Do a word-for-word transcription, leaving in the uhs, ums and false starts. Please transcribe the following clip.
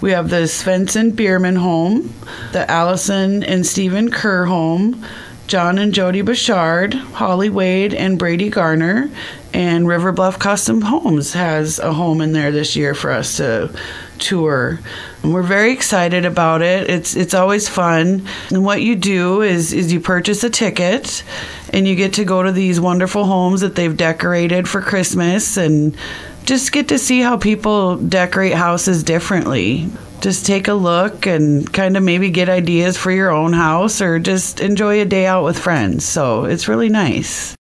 We have the Svensson Bierman home, the Allison and Stephen Kerr home, John and Jody Bouchard, Holly Wade and Brady Garner, and River Bluff Custom Homes has a home in there this year for us to tour. And we're very excited about it. It's it's always fun. And what you do is is you purchase a ticket and you get to go to these wonderful homes that they've decorated for Christmas and just get to see how people decorate houses differently. Just take a look and kind of maybe get ideas for your own house or just enjoy a day out with friends. So it's really nice.